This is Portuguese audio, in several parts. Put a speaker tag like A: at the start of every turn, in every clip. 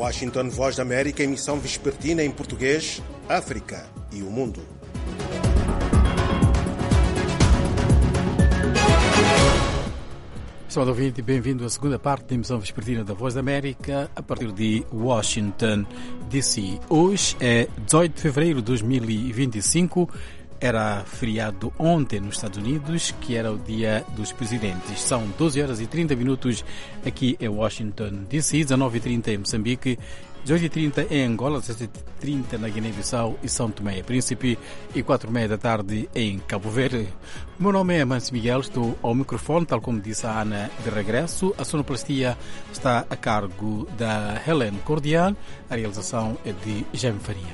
A: Washington, Voz da América, emissão vespertina em português, África e o mundo.
B: Estimado ouvinte, bem-vindo à segunda parte da emissão vespertina da Voz da América, a partir de Washington, D.C. Hoje é 18 de fevereiro de 2025. Era feriado ontem nos Estados Unidos, que era o Dia dos Presidentes. São 12 horas e 30 minutos aqui em Washington, D.C., 19h30 em Moçambique, 18h30 em Angola, 17h30 na Guiné-Bissau e São Tomé e Príncipe e 4h30 da tarde em Cabo Verde. O meu nome é Mancio Miguel, estou ao microfone, tal como disse a Ana, de regresso. A sonoplastia está a cargo da Helen Cordial, a realização é de Jaime Faria.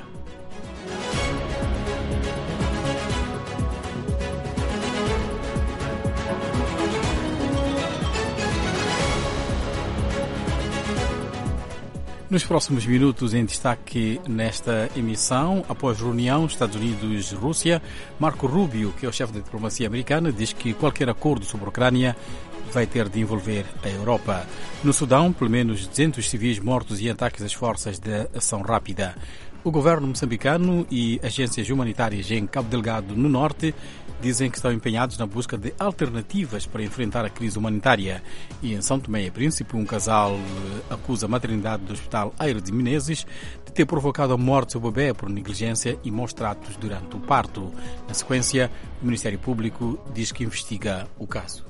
B: Nos próximos minutos, em destaque nesta emissão, após reunião Estados Unidos-Rússia, Marco Rubio, que é o chefe da diplomacia americana, diz que qualquer acordo sobre a Ucrânia vai ter de envolver a Europa. No Sudão, pelo menos 200 civis mortos em ataques às forças de ação rápida. O governo moçambicano e agências humanitárias em Cabo Delgado, no norte, dizem que estão empenhados na busca de alternativas para enfrentar a crise humanitária. E em São Tomé e Príncipe, um casal acusa a maternidade do Hospital Aires de Menezes de ter provocado a morte do seu bebê por negligência e maus tratos durante o parto. Na sequência, o Ministério Público diz que investiga o caso.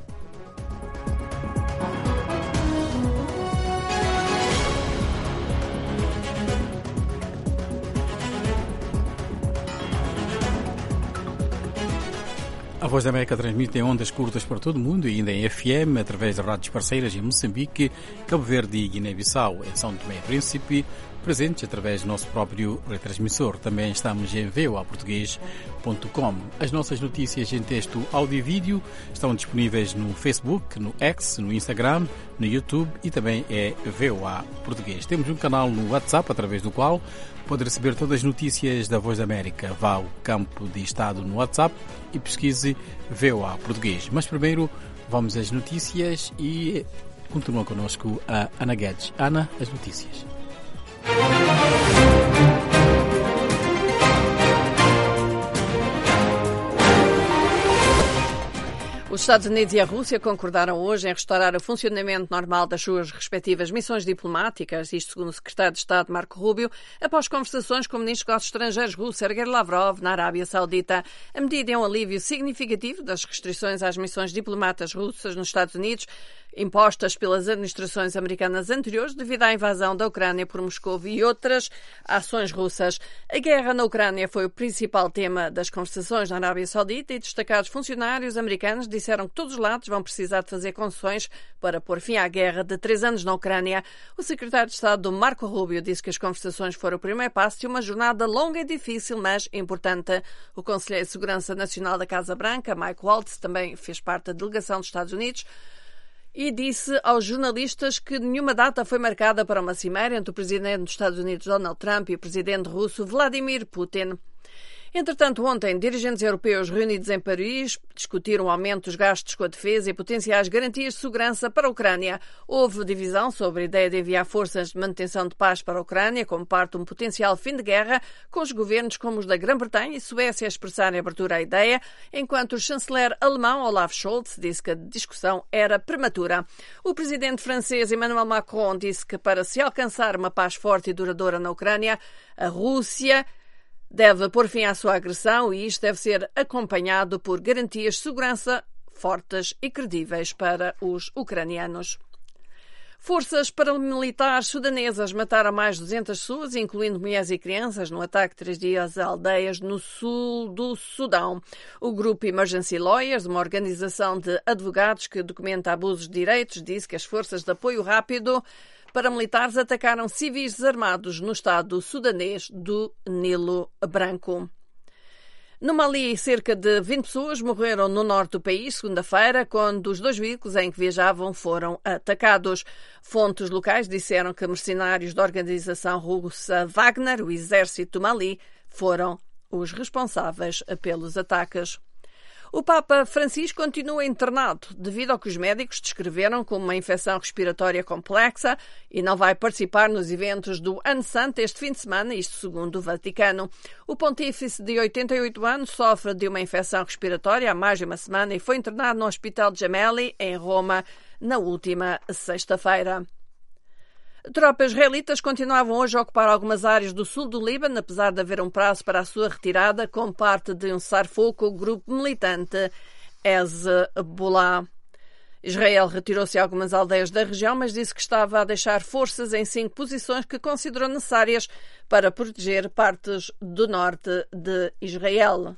B: A Voz da América transmite em ondas curtas para todo o mundo e ainda em FM, através de rádios parceiras em Moçambique, Cabo Verde e Guiné-Bissau, em São Tomé e Príncipe, presentes através do nosso próprio retransmissor. Também estamos em voaportugues.com. As nossas notícias em texto, áudio e vídeo estão disponíveis no Facebook, no X, no Instagram, no YouTube e também é VOA Português. Temos um canal no WhatsApp, através do qual pode receber todas as notícias da Voz da América. Vá ao campo de estado no WhatsApp e pesquise VOA Português. Mas primeiro vamos às notícias e continua connosco a Ana Guedes. Ana, as notícias.
C: Os Estados Unidos e a Rússia concordaram hoje em restaurar o funcionamento normal das suas respectivas missões diplomáticas, isto segundo o secretário de Estado Marco Rubio, após conversações com o ministro dos Negócios Estrangeiros russo Sergei Lavrov na Arábia Saudita. A medida é um alívio significativo das restrições às missões diplomatas russas nos Estados Unidos, impostas pelas administrações americanas anteriores devido à invasão da Ucrânia por Moscou e outras ações russas. A guerra na Ucrânia foi o principal tema das conversações na Arábia Saudita e destacados funcionários americanos disseram que todos os lados vão precisar de fazer concessões para pôr fim à guerra de 3 anos na Ucrânia. O secretário de Estado Marco Rubio disse que as conversações foram o primeiro passo de uma jornada longa e difícil, mas importante. O conselheiro de Segurança Nacional da Casa Branca, Mike Waltz, também fez parte da delegação dos Estados Unidos, e disse aos jornalistas que nenhuma data foi marcada para uma cimeira entre o presidente dos Estados Unidos, Donald Trump, e o presidente russo, Vladimir Putin. Entretanto, ontem, dirigentes europeus reunidos em Paris discutiram o aumento dos gastos com a defesa e potenciais garantias de segurança para a Ucrânia. Houve divisão sobre a ideia de enviar forças de manutenção de paz para a Ucrânia como parte de um potencial fim de guerra, com os governos como os da Grã-Bretanha e Suécia a expressarem abertura à ideia, enquanto o chanceler alemão Olaf Scholz disse que a discussão era prematura. O presidente francês Emmanuel Macron disse que para se alcançar uma paz forte e duradoura na Ucrânia, a Rússia deve pôr fim à sua agressão e isto deve ser acompanhado por garantias de segurança fortes e credíveis para os ucranianos. Forças paramilitares sudanesas mataram mais de 200 pessoas, incluindo mulheres e crianças, num ataque de 3 dias a aldeias no sul do Sudão. O grupo Emergency Lawyers, uma organização de advogados que documenta abusos de direitos, disse que as forças de apoio rápido paramilitares atacaram civis desarmados no estado sudanês do Nilo Branco. No Mali, cerca de 20 pessoas morreram no norte do país, segunda-feira, quando os 2 veículos em que viajavam foram atacados. Fontes locais disseram que mercenários da organização russa Wagner, o exército do Mali, foram os responsáveis pelos ataques. O Papa Francisco continua internado devido ao que os médicos descreveram como uma infecção respiratória complexa e não vai participar nos eventos do Ano Santo este fim de semana, isto segundo o Vaticano. O pontífice de 88 anos sofre de uma infecção respiratória há mais de uma semana e foi internado no Hospital Gemelli, em Roma, na última sexta-feira. Tropas israelitas continuavam hoje a ocupar algumas áreas do sul do Líbano, apesar de haver um prazo para a sua retirada, como parte de um cessar-fogo com o grupo militante Hezbollah. Israel retirou-se a algumas aldeias da região, mas disse que estava a deixar forças em 5 posições que considerou necessárias para proteger partes do norte de Israel.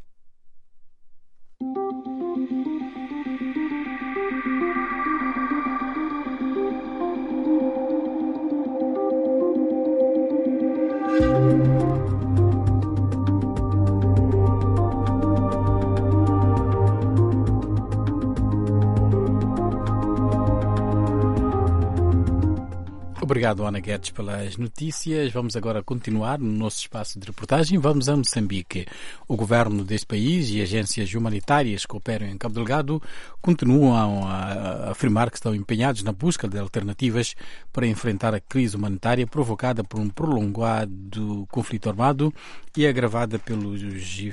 B: Obrigado, Ana Guedes, pelas notícias. Vamos agora continuar no nosso espaço de reportagem. Vamos a Moçambique. O governo deste país e agências humanitárias que operam em Cabo Delgado continuam a afirmar que estão empenhados na busca de alternativas para enfrentar a crise humanitária provocada por um prolongado conflito armado e agravada pelos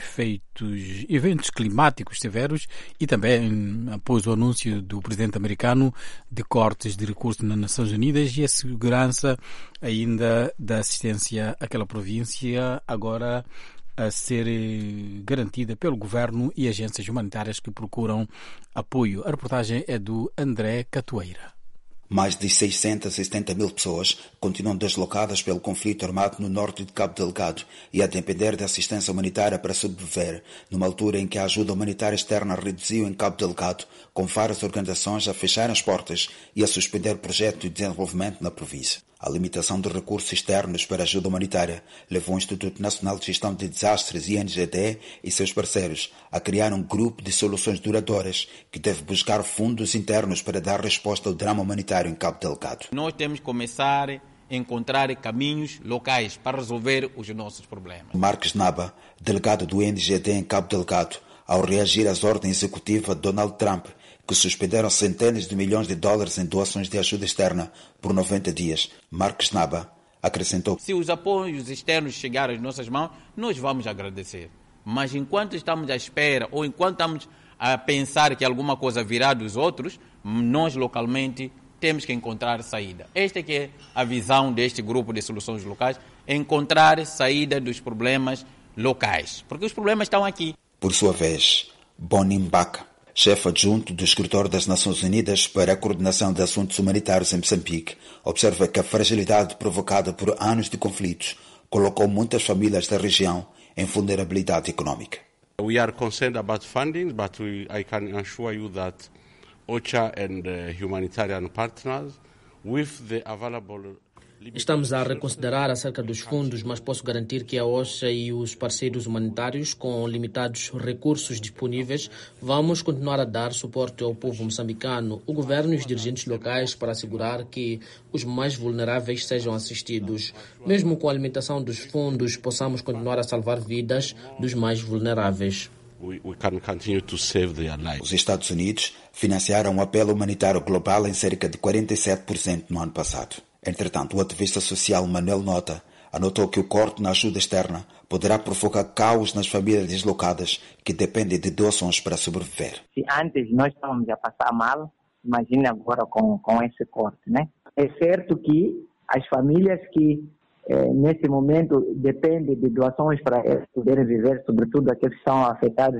B: eventos climáticos severos e também após o anúncio do presidente americano de cortes de recursos nas Nações Unidas e a segurança ainda da assistência àquela província agora a ser garantida pelo governo e agências humanitárias que procuram apoio. A reportagem é do André Catoeira.
D: Mais de 670 mil pessoas continuam deslocadas pelo conflito armado no norte de Cabo Delgado e a depender de assistência humanitária para sobreviver, numa altura em que a ajuda humanitária externa reduziu em Cabo Delgado, com várias organizações a fechar as portas e a suspender projetos de desenvolvimento na província. A limitação de recursos externos para ajuda humanitária levou o Instituto Nacional de Gestão de Desastres, INGD, e seus parceiros a criar um grupo de soluções duradouras que deve buscar fundos internos para dar resposta ao drama humanitário em Cabo Delgado.
E: Nós temos que começar a encontrar caminhos locais para resolver os nossos problemas.
D: Marcos Naba, delegado do INGD em Cabo Delgado, ao reagir às ordens executivas de Donald Trump, que suspenderam centenas de milhões de dólares em doações de ajuda externa por 90 dias. Marcos Naba acrescentou:
E: se os apoios externos chegarem às nossas mãos, nós vamos agradecer. Mas enquanto estamos à espera ou enquanto estamos a pensar que alguma coisa virá dos outros, nós localmente temos que encontrar saída. Esta que é a visão deste grupo de soluções locais, encontrar saída dos problemas locais, porque os problemas estão aqui.
D: Por sua vez, Bonnie Mbaka, chefe adjunto do Escritório das Nações Unidas para a Coordenação de Assuntos Humanitários em Moçambique, observa que a fragilidade provocada por anos de conflitos colocou muitas famílias da região em vulnerabilidade econômica.
F: We are concerned about funding, but I can assure you that OCHA and humanitarian partners, with the available...
G: Estamos a reconsiderar acerca dos fundos, mas posso garantir que a OCHA e os parceiros humanitários, com limitados recursos disponíveis, vamos continuar a dar suporte ao povo moçambicano, o governo e os dirigentes locais para assegurar que os mais vulneráveis sejam assistidos. Mesmo com a limitação dos fundos, possamos continuar a salvar vidas dos mais vulneráveis.
F: We can continue to save their lives.
D: Os Estados Unidos financiaram um apelo humanitário global em cerca de 47% no ano passado. Entretanto, o ativista social Manuel Nota anotou que o corte na ajuda externa poderá provocar caos nas famílias deslocadas que dependem de doações para sobreviver.
H: Se antes nós estávamos a passar mal, imagine agora com esse corte, né? É certo que as famílias que nesse momento dependem de doações para poderem viver, sobretudo aqueles que são afetados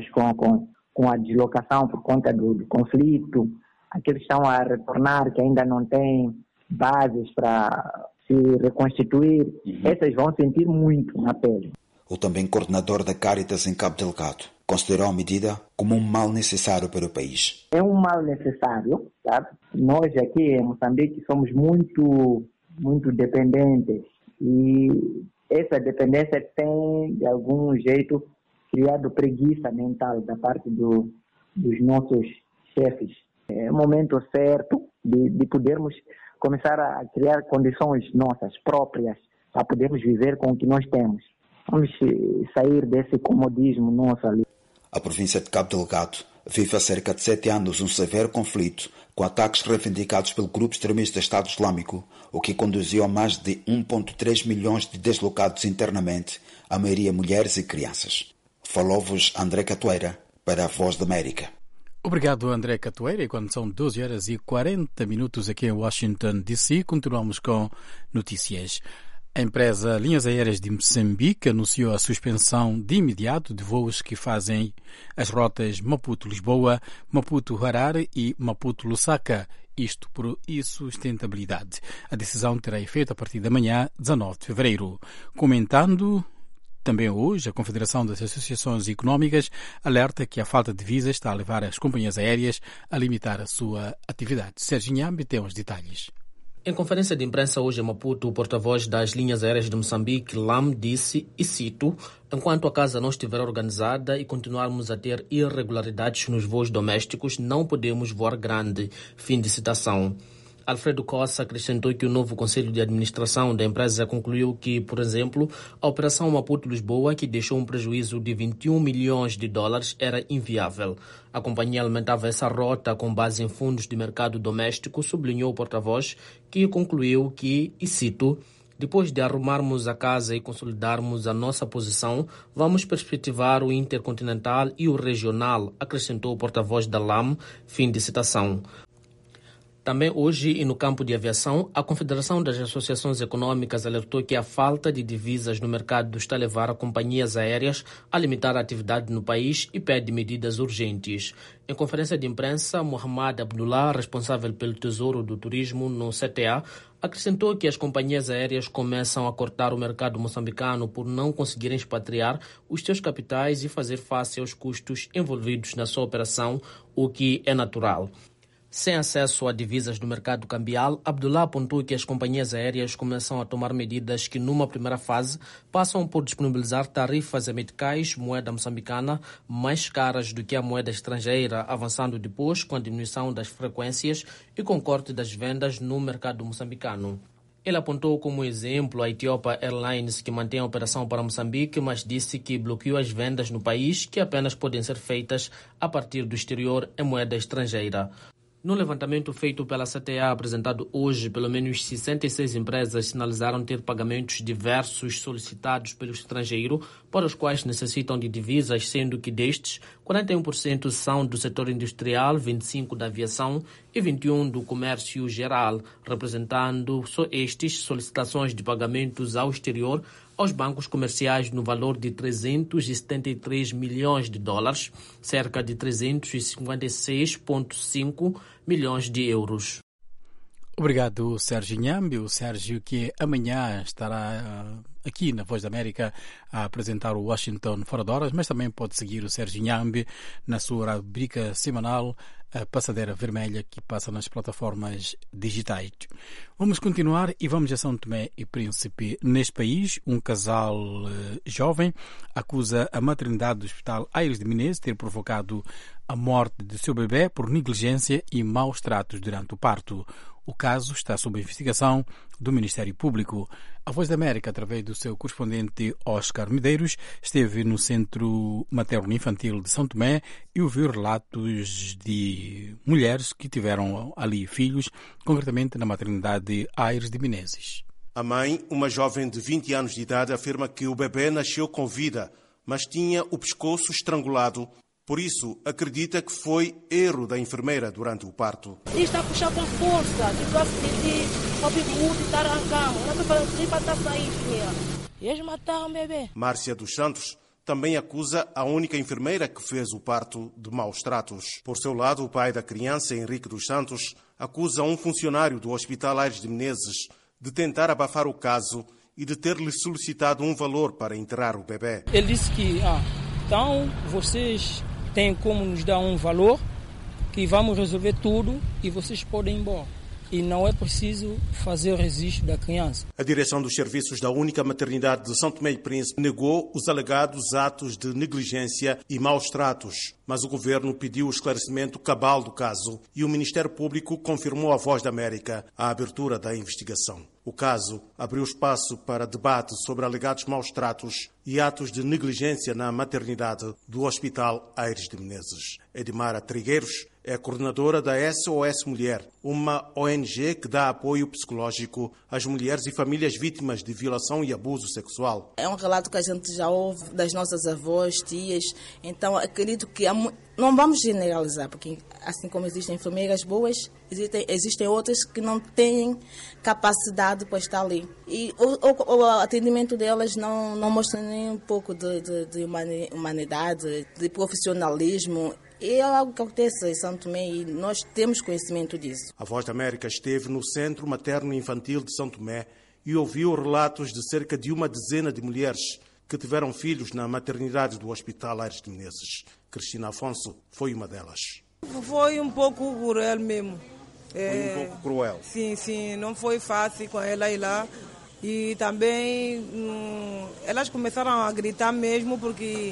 H: com a deslocação por conta do conflito, aqueles que estão a retornar, que ainda não têm bases para se reconstituir, essas vão sentir muito na pele.
D: O também coordenador da Caritas em Cabo Delgado considerou a medida como um mal necessário para o país.
H: É um mal necessário, sabe? Nós aqui em Moçambique somos muito dependentes e essa dependência tem, de algum jeito, criado preguiça mental da parte dos nossos chefes. É o momento certo de podermos começar a criar condições nossas próprias para podermos viver com o que nós temos. Vamos sair desse comodismo nosso ali.
D: A província de Cabo Delgado vive há cerca de 7 anos um severo conflito com ataques reivindicados pelo grupo extremista Estado Islâmico, o que conduziu a mais de 1,3 milhões de deslocados internamente, a maioria mulheres e crianças. Falou-vos André Catoeira para a Voz da América.
B: Obrigado, André Catoeira. E quando são 12h40 aqui em Washington, D.C., continuamos com notícias. A empresa Linhas Aéreas de Moçambique anunciou a suspensão de imediato de voos que fazem as rotas Maputo-Lisboa, Maputo-Harare e Maputo-Lusaka, isto por insustentabilidade. A decisão terá efeito a partir da manhã, 19 de fevereiro. Comentando também hoje, a Confederação das Associações Económicas alerta que a falta de visas está a levar as companhias aéreas a limitar a sua atividade. Sérgio Nhambi tem os detalhes.
G: Em conferência de imprensa hoje em Maputo, o porta-voz das Linhas Aéreas de Moçambique, LAM, disse, e cito, enquanto a casa não estiver organizada e continuarmos a ter irregularidades nos voos domésticos, não podemos voar grande. Fim de citação. Alfredo Costa acrescentou que o novo Conselho de Administração da empresa concluiu que, por exemplo, a operação Maputo-Lisboa, que deixou um prejuízo de 21 milhões de dólares, era inviável. A companhia alimentava essa rota com base em fundos de mercado doméstico, sublinhou o porta-voz, que concluiu que, e cito, depois de arrumarmos a casa e consolidarmos a nossa posição, vamos perspectivar o intercontinental e o regional, acrescentou o porta-voz da LAM, fim de citação. Também hoje, e no campo de aviação, a Confederação das Associações Econômicas alertou que a falta de divisas no mercado está a levar a companhias aéreas a limitar a atividade no país e pede medidas urgentes. Em conferência de imprensa, Mohamed Abdullah, responsável pelo Tesouro do Turismo no CTA, acrescentou que as companhias aéreas começam a cortar o mercado moçambicano por não conseguirem expatriar os seus capitais e fazer face aos custos envolvidos na sua operação, o que é natural. Sem acesso a divisas no mercado cambial, Abdullah apontou que as companhias aéreas começam a tomar medidas que, numa primeira fase, passam por disponibilizar tarifas meticais, moeda moçambicana, mais caras do que a moeda estrangeira, avançando depois com a diminuição das frequências e com corte das vendas no mercado moçambicano. Ele apontou como exemplo a Ethiopia Airlines, que mantém a operação para Moçambique, mas disse que bloqueou as vendas no país, que apenas podem ser feitas a partir do exterior em moeda estrangeira. No levantamento feito pela CTA apresentado hoje, pelo menos 66 empresas sinalizaram ter pagamentos diversos solicitados pelo estrangeiro, para os quais necessitam de divisas, sendo que destes, 41% são do setor industrial, 25% da aviação e 21% do comércio geral, representando só estes solicitações de pagamentos ao exterior aos bancos comerciais no valor de 373 milhões de dólares, cerca de 356,5 milhões de euros.
B: Obrigado, Sérgio Nhambi. O Sérgio que amanhã estará aqui na Voz da América a apresentar o Washington Fora de Horas, mas também pode seguir o Sérgio Nhambi na sua rubrica semanal, a Passadeira Vermelha, que passa nas plataformas digitais. Vamos continuar e vamos a São Tomé e Príncipe. Neste país, um casal jovem acusa a maternidade do Hospital Aires de Menezes de ter provocado a morte de seu bebê por negligência e maus tratos durante o parto. O caso está sob investigação do Ministério Público. A Voz da América, através do seu correspondente Oscar Medeiros, esteve no Centro Materno-Infantil de São Tomé e ouviu relatos de mulheres que tiveram ali filhos, concretamente na maternidade Aires de Menezes.
A: A mãe, uma jovem de 20 anos de idade, afirma que o bebê nasceu com vida, mas tinha o pescoço estrangulado. Por isso, acredita que foi erro da enfermeira durante o parto.
I: Está a puxar com força, tipo assim, para estar arrancando. Não para estar saindo. Eles mataram o bebê.
A: Márcia dos Santos também acusa a única enfermeira que fez o parto de maus tratos. Por seu lado, o pai da criança, Henrique dos Santos, acusa um funcionário do Hospital Aires de Menezes de tentar abafar o caso e de ter-lhe solicitado um valor para enterrar o bebê.
J: Ele disse que, então, vocês tem como nos dar um valor que vamos resolver tudo e vocês podem ir embora. e não é preciso fazer o registro da criança.
A: A direção dos serviços da única maternidade de São Tomé e Príncipe negou os alegados atos de negligência e maus tratos, mas o governo pediu o esclarecimento cabal do caso e o Ministério Público confirmou à Voz da América a abertura da investigação. O caso abriu espaço para debate sobre alegados maus tratos e atos de negligência na maternidade do Hospital Aires de Menezes. Edmara Trigueiros é coordenadora da SOS Mulher, uma ONG que dá apoio psicológico às mulheres e famílias vítimas de violação e abuso sexual.
K: É um relato que a gente já ouve das nossas avós, tias, então acredito que não vamos generalizar, porque assim como existem enfermeiras boas, existem outras que não têm capacidade para estar ali. E o atendimento delas não mostra nem um pouco de humanidade, de profissionalismo. E é algo que acontece em São Tomé e nós temos conhecimento disso.
A: A Voz da América esteve no Centro Materno Infantil de São Tomé e ouviu relatos de cerca de uma dezena de mulheres que tiveram filhos na maternidade do Hospital Aires de Menezes. Cristina Afonso foi uma delas.
L: Foi um pouco cruel mesmo.
A: Foi um pouco cruel?
L: Sim, não foi fácil com ela ir lá. E também elas começaram a gritar mesmo porque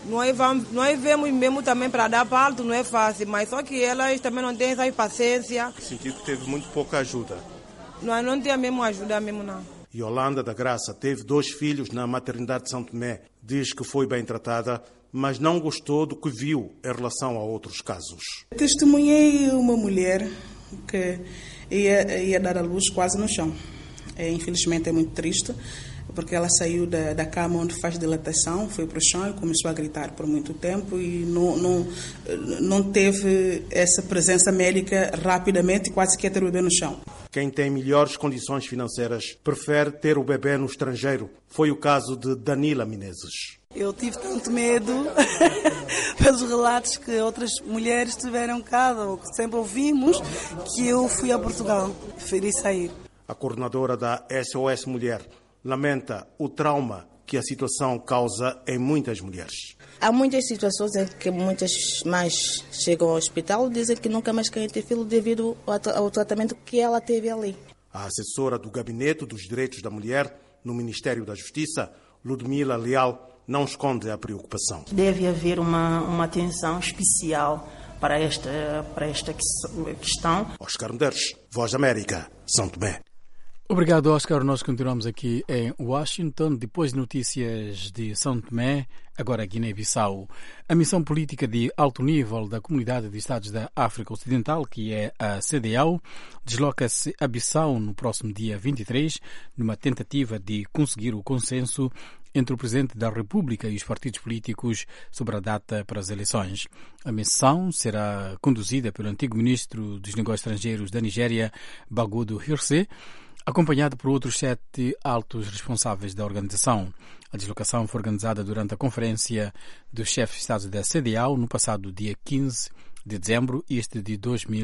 L: nós vemos mesmo também para dar parto, não é fácil, mas só que elas também não têm essa paciência.
A: Sentiu que teve muito pouca ajuda?
L: Não tinha mesmo ajuda mesmo, não.
A: Yolanda da Graça teve 2 filhos na maternidade de São Tomé. Diz que foi bem tratada, mas não gostou do que viu em relação a outros casos.
M: Testemunhei uma mulher que ia dar à luz quase no chão. Infelizmente é muito triste, porque ela saiu da cama onde faz dilatação, foi para o chão e começou a gritar por muito tempo e não teve essa presença médica rapidamente, quase que ia ter o bebê no chão.
A: Quem tem melhores condições financeiras prefere ter o bebê no estrangeiro. Foi o caso de Danila Menezes.
N: Eu tive tanto medo pelos relatos que outras mulheres tiveram cá, ou que sempre ouvimos, que eu fui a Portugal, preferi sair.
A: A coordenadora da SOS Mulher lamenta o trauma que a situação causa em muitas mulheres.
K: Há muitas situações em que muitas mães chegam ao hospital e dizem que nunca mais querem ter filho devido ao tratamento que ela teve ali.
A: A assessora do Gabinete dos Direitos da Mulher no Ministério da Justiça, Ludmila Leal, não esconde a preocupação.
O: Deve haver uma atenção especial para esta questão.
A: Oscar Medeiros, Voz da América, São Tomé.
B: Obrigado, Oscar. Nós continuamos aqui em Washington. Depois de notícias de São Tomé, agora Guiné-Bissau. A missão política de alto nível da Comunidade de Estados da África Ocidental, que é a CEDEAO, desloca-se a Bissau no próximo dia 23, numa tentativa de conseguir o consenso entre o Presidente da República e os partidos políticos sobre a data para as eleições. A missão será conduzida pelo antigo Ministro dos Negócios Estrangeiros da Nigéria, Bagudu Hirse, acompanhado por outros 7 altos responsáveis da organização. A deslocação foi organizada durante a conferência dos chefes de Estado da CEDEAO no passado dia 15 de dezembro, de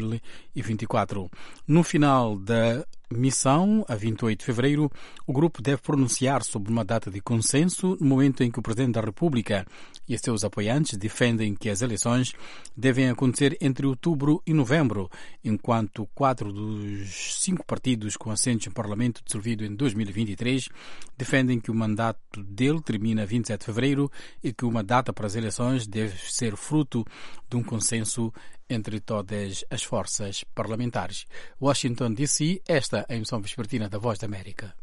B: 2024. No final da missão, a 28 de fevereiro, o grupo deve pronunciar sobre uma data de consenso no momento em que o Presidente da República e seus apoiantes defendem que as eleições devem acontecer entre outubro e novembro, enquanto 4 dos 5 partidos com assentos em Parlamento dissolvido em 2023 defendem que o mandato dele termina 27 de fevereiro e que uma data para as eleições deve ser fruto de um consenso entre todas as forças parlamentares. Washington, D.C., esta é a emissão vespertina da Voz da América.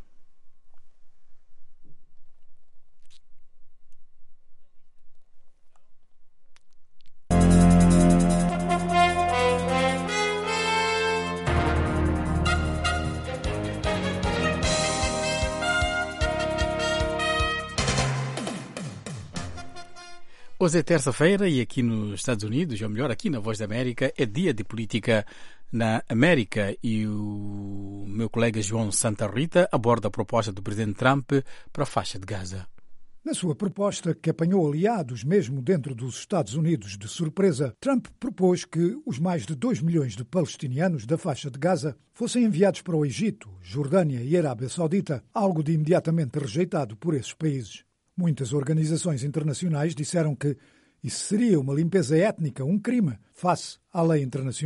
B: Hoje é terça-feira e aqui nos Estados Unidos, ou melhor, aqui na Voz da América, é dia de política na América e o meu colega João Santa Rita aborda a proposta do Presidente Trump para a faixa de Gaza.
P: Na sua proposta, que apanhou aliados mesmo dentro dos Estados Unidos de surpresa, Trump propôs que os mais de 2 milhões de palestinianos da faixa de Gaza fossem enviados para o Egito, Jordânia e Arábia Saudita, algo de imediatamente rejeitado por esses países. Muitas organizações internacionais disseram que isso seria uma limpeza étnica, um crime, face à lei internacional.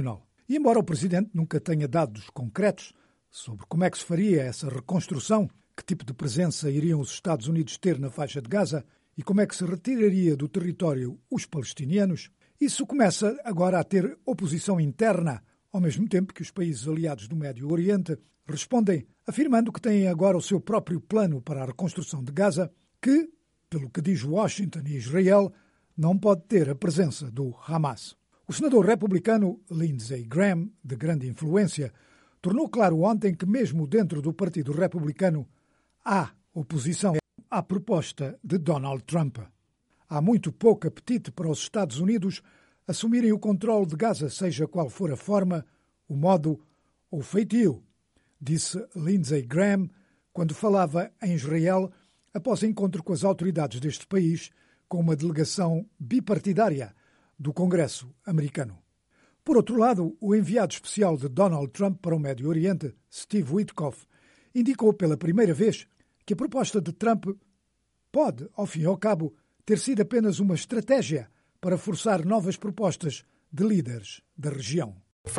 P: E embora o Presidente nunca tenha dados concretos sobre como é que se faria essa reconstrução, que tipo de presença iriam os Estados Unidos ter na faixa de Gaza e como é que se retiraria do território os palestinianos, isso começa agora a ter oposição interna, ao mesmo tempo que os países aliados do Médio Oriente respondem afirmando que têm agora o seu próprio plano para a reconstrução de Gaza, que, pelo que diz Washington e Israel, não pode ter a presença do Hamas. O senador republicano Lindsey Graham, de grande influência, tornou claro ontem que mesmo dentro do Partido Republicano há oposição à proposta de Donald Trump. Há muito pouco apetite para os Estados Unidos assumirem o controle de Gaza, seja qual for a forma, o modo ou o feitio, disse Lindsey Graham quando falava em Israel após encontro com as autoridades deste país com uma delegação bipartidária do Congresso americano. Por outro lado, o enviado especial de Donald Trump para o Médio Oriente, Steve Witkoff, indicou pela primeira vez que a proposta de Trump pode, ao fim e ao cabo, ter sido apenas uma estratégia para forçar novas propostas de líderes da região.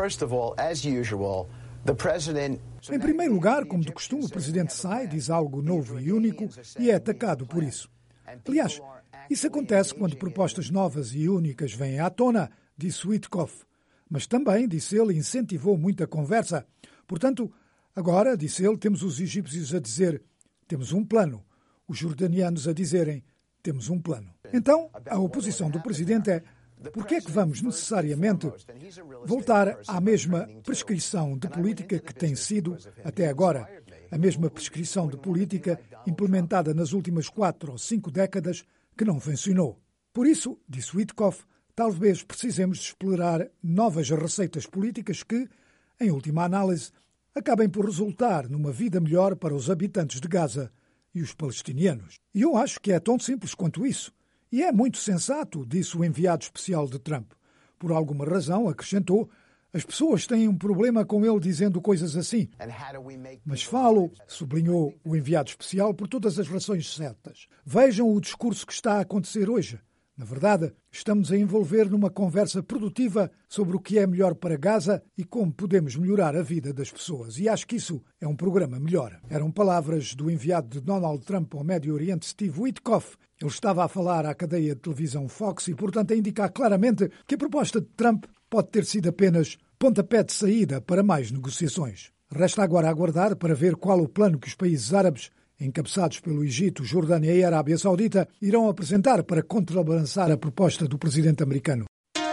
P: Em primeiro lugar, como de costume, o Presidente sai, diz algo novo e único e é atacado por isso. Aliás, isso acontece quando propostas novas e únicas vêm à tona, disse Witkoff. Mas também, disse ele, incentivou muita conversa. Portanto, agora, disse ele, temos os egípcios a dizer temos um plano, os jordanianos a dizerem temos um plano. Então, a oposição do Presidente é por que é que vamos necessariamente voltar à mesma prescrição de política que tem sido, até agora, a mesma prescrição de política implementada nas últimas 4 ou 5 décadas que não funcionou. Por isso, disse Witkoff, talvez precisemos de explorar novas receitas políticas que, em última análise, acabem por resultar numa vida melhor para os habitantes de Gaza e os palestinianos. E eu acho que é tão simples quanto isso. E é muito sensato, disse o enviado especial de Trump. Por alguma razão, acrescentou, as pessoas têm um problema com ele dizendo coisas assim. Mas falo, sublinhou o enviado especial, por todas as razões certas. Vejam o discurso que está a acontecer hoje. Na verdade, estamos a envolver numa conversa produtiva sobre o que é melhor para Gaza e como podemos melhorar a vida das pessoas. E acho que isso é um programa melhor. Eram palavras do enviado de Donald Trump ao Médio Oriente, Steve Witkoff. Ele estava a falar à cadeia de televisão Fox e, portanto, a indicar claramente que a proposta de Trump pode ter sido apenas pontapé de saída para mais negociações. Resta agora aguardar para ver qual o plano que os países árabes, encabeçados pelo Egito, Jordânia e Arábia Saudita, irão apresentar para contrabalançar a proposta do presidente americano.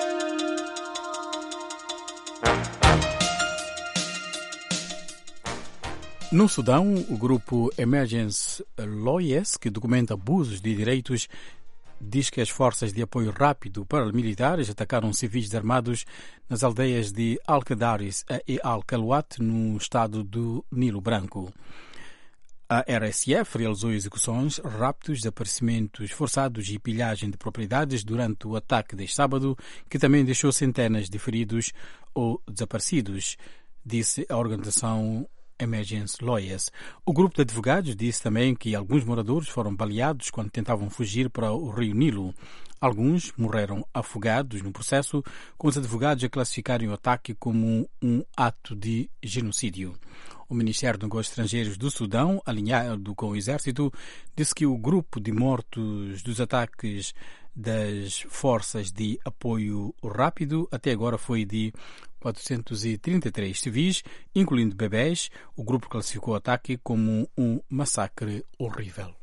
B: No Sudão, o grupo Emergency Lawyers, que documenta abusos de direitos, diz que as forças de apoio rápido paramilitares atacaram civis armados nas aldeias de Al-Qadaris e Al-Kalwat, no estado do Nilo Branco. A RSF realizou execuções, raptos, desaparecimentos forçados e pilhagem de propriedades durante o ataque deste sábado, que também deixou centenas de feridos ou desaparecidos, disse a organização Emergency Lawyers. O grupo de advogados disse também que alguns moradores foram baleados quando tentavam fugir para o rio Nilo. Alguns morreram afogados no processo, com os advogados a classificarem o ataque como um ato de genocídio. O Ministério dos Negócios Estrangeiros do Sudão, alinhado com o Exército, disse que o grupo de mortos dos ataques das forças de apoio rápido até agora foi de 433 civis, incluindo bebés. O grupo classificou o ataque como um massacre horrível.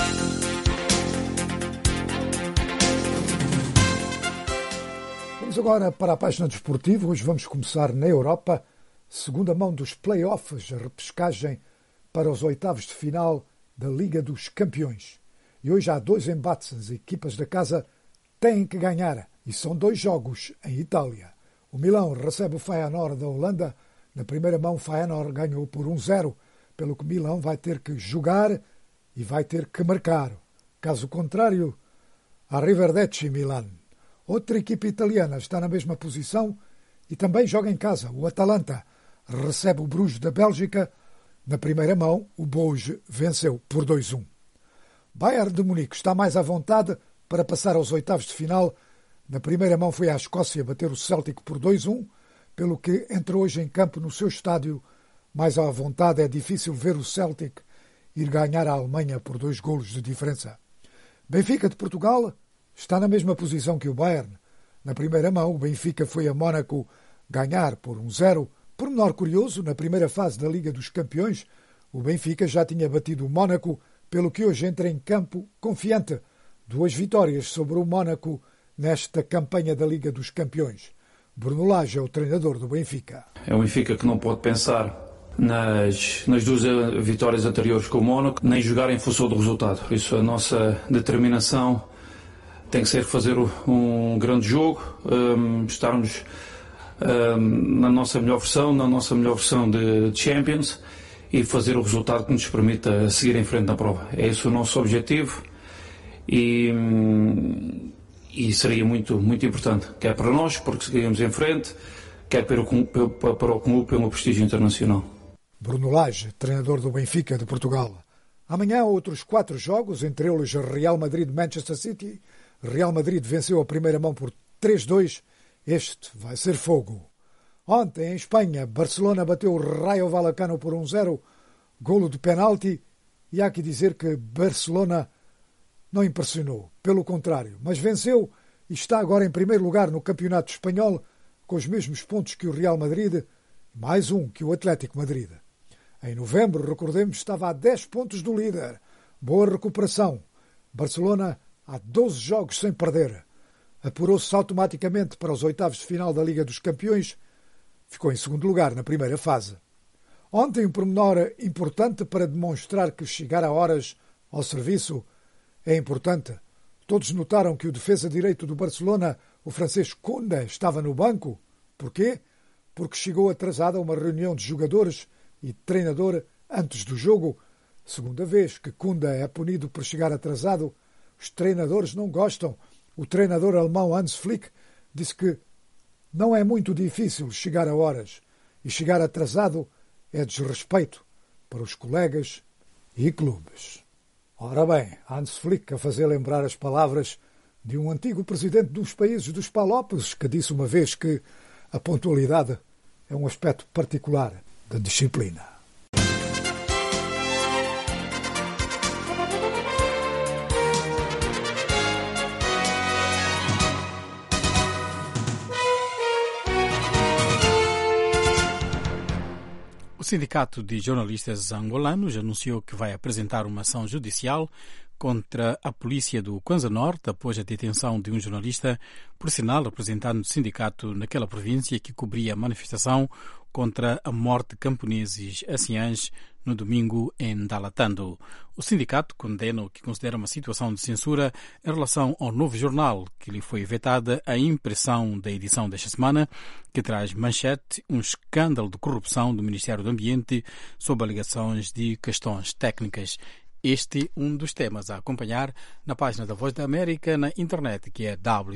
P: Vamos agora para a página desportiva. Hoje vamos começar na Europa. Segunda mão dos play-offs, a repescagem para os oitavos de final da Liga dos Campeões. E hoje há 2 embates. As equipas da casa têm que ganhar. E são 2 jogos em Itália. O Milão recebe o Feyenoord da Holanda. Na primeira mão, o Feyenoord ganhou por 1-0, pelo que Milão vai ter que jogar e vai ter que marcar. Caso contrário, arrivederci Milan. Outra equipa italiana está na mesma posição e também joga em casa. O Atalanta recebe o Bruges da Bélgica. Na primeira mão, o Bruges venceu por 2-1. Bayern de Munique está mais à vontade para passar aos oitavos de final. Na primeira mão foi à Escócia bater o Celtic por 2-1. pelo que entra hoje em campo no seu estádio mais à vontade. É difícil ver o Celtic ir ganhar a Alemanha por 2 golos de diferença. Benfica de Portugal está na mesma posição que o Bayern. Na primeira mão, o Benfica foi a Mónaco ganhar por 1-0. Pormenor curioso, na primeira fase da Liga dos Campeões, o Benfica já tinha batido o Mónaco, pelo que hoje entra em campo confiante. 2 vitórias sobre o Mónaco nesta campanha da Liga dos Campeões. Bruno Lage é o treinador do Benfica.
Q: É um Benfica que não pode pensar nas 2 vitórias anteriores com o Mónaco, nem jogar em função do resultado. Por isso a nossa determinação tem que ser fazer um grande jogo, estarmos na nossa melhor versão de Champions e fazer o resultado que nos permita seguir em frente na prova. É esse o nosso objetivo e seria muito, muito importante, quer para nós, porque seguimos em frente, quer para o clube, pelo prestígio internacional.
P: Bruno Lage, treinador do Benfica de Portugal. Amanhã outros 4 jogos, entre eles Real Madrid-Manchester City. Real Madrid venceu a primeira mão por 3-2. Este vai ser fogo. Ontem, em Espanha, Barcelona bateu o Rayo Vallecano por 1-0, golo de penalti, e há que dizer que Barcelona não impressionou, pelo contrário, mas venceu e está agora em primeiro lugar no Campeonato Espanhol, com os mesmos pontos que o Real Madrid, mais um que o Atlético Madrid. Em novembro, recordemos, estava a 10 pontos do líder. Boa recuperação. Barcelona há 12 jogos sem perder. Apurou-se automaticamente para os 8avos de final da Liga dos Campeões. Ficou em segundo lugar na primeira fase. Ontem, um pormenor importante para demonstrar que chegar a horas ao serviço é importante. Todos notaram que o defesa direito do Barcelona, o francês Koundé, estava no banco. Porquê? Porque chegou atrasado a uma reunião de jogadores e treinador antes do jogo. Segunda vez que Koundé é punido por chegar atrasado. Os treinadores não gostam. O treinador alemão Hans Flick disse que não é muito difícil chegar a horas e chegar atrasado é desrespeito para os colegas e clubes. Ora bem, Hans Flick a fazer lembrar as palavras de um antigo presidente dos países dos Palopes que disse uma vez que a pontualidade é um aspecto particular da disciplina.
B: O Sindicato de Jornalistas Angolanos anunciou que vai apresentar uma ação judicial contra a polícia do Kwanza Norte após a detenção de um jornalista, por sinal representante do sindicato naquela província que cobria a manifestação contra a morte de camponeses anciãs no domingo em Dalatando. O sindicato condena o que considera uma situação de censura em relação ao novo jornal, que lhe foi vetada a impressão da edição desta semana, que traz manchete um escândalo de corrupção do Ministério do Ambiente sob alegações de questões técnicas. Este é um dos temas a acompanhar na página da Voz da América na internet, que é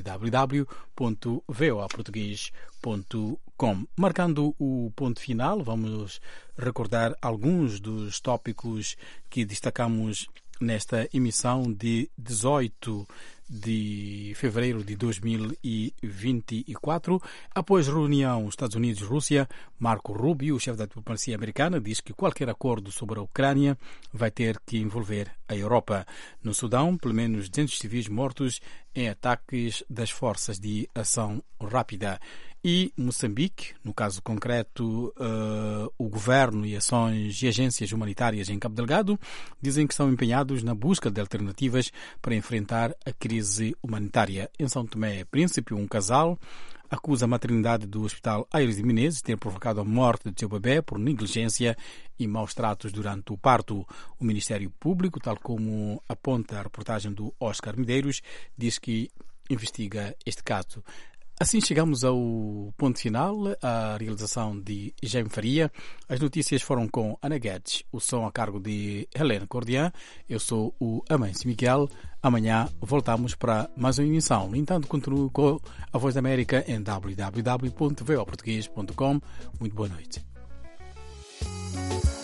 B: www.voaportugues.com. Marcando o ponto final, vamos recordar alguns dos tópicos que destacamos nesta emissão de 18 de fevereiro de 2024. Após reunião Estados Unidos-Rússia, Marco Rubio, o chefe da diplomacia americana, diz que qualquer acordo sobre a Ucrânia vai ter que envolver a Europa. No Sudão, pelo menos 200 civis mortos em ataques das forças de ação rápida. E Moçambique, no caso concreto, o governo e ações e agências humanitárias em Cabo Delgado dizem que estão empenhados na busca de alternativas para enfrentar a crise humanitária. Em São Tomé e Príncipe, um casal acusa a maternidade do Hospital Aires de Menezes de ter provocado a morte de seu bebê por negligência e maus tratos durante o parto. O Ministério Público, tal como aponta a reportagem do Oscar Medeiros, diz que investiga este caso. Assim chegamos ao ponto final, a realização de Jaime Faria. As notícias foram com Ana Guedes, o som a cargo de Helena Cordian. Eu sou o Amâncio Miguel. Amanhã voltamos para mais uma emissão. No entanto, continuo com a Voz da América em www.voaportugues.com. Muito boa noite.